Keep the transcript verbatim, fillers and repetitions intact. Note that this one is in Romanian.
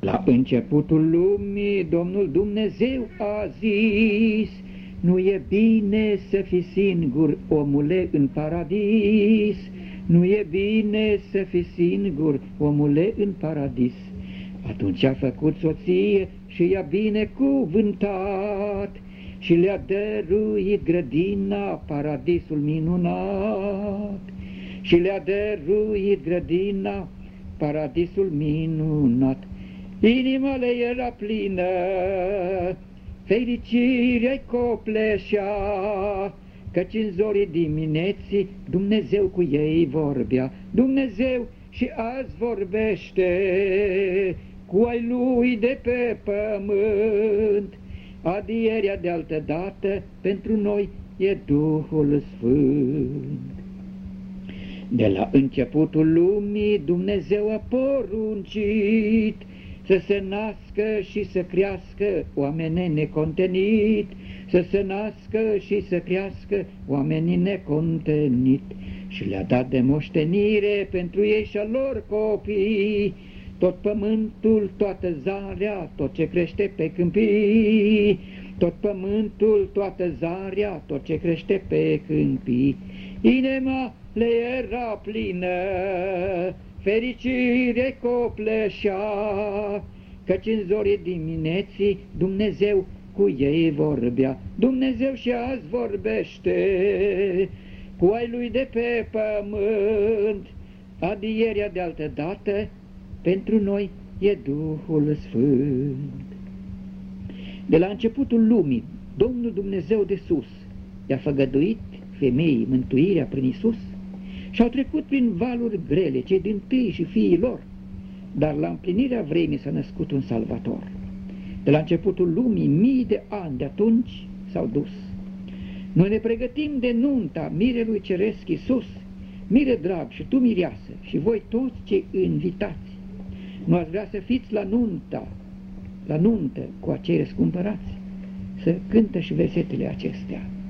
La începutul lumii Domnul Dumnezeu a zis: nu e bine să fii singur, omule, în paradis. Nu e bine să fii singur, omule, în paradis. Atunci a făcut soție și i-a binecuvântat și le-a dăruit grădina, paradisul minunat. Și le-a dăruit grădina, paradisul minunat. Inima le era plină, fericirea-i copleșea, căci în zorii dimineții Dumnezeu cu ei vorbea. Dumnezeu și azi vorbește cu ai Lui de pe pământ. Adierea de altă dată pentru noi e Duhul Sfânt. De la începutul lumii Dumnezeu a poruncit să se nască și să crească oamenii necontenit, să se nască și să crească oamenii necontenit. Și le-a dat de moștenire pentru ei și a lor copii tot pământul, toată zarea, tot ce crește pe câmpii, tot pământul, toată zarea, tot ce crește pe câmpii. Inima le era plină, fericire copleșea, căci în zorii dimineții Dumnezeu cu ei vorbea. Dumnezeu și azi vorbește cu ai Lui de pe pământ. Adierea de altă dată pentru noi e Duhul Sfânt. De la începutul lumii, Domnul Dumnezeu de sus i-a făgăduit femeii mântuirea prin Iisus și au trecut prin valuri grele cei dintâi și fiii lor, dar la împlinirea vremii s-a născut un Salvator. De la începutul lumii, mii de ani de atunci s-au dus. Noi ne pregătim de nunta mirelui ceresc Iisus. Mire drag, și tu mireasă, și voi toți cei invitați, nu ați vrea să fiți la nunta, la nuntă cu acei răscumpărați? Să cântă și versetele acestea.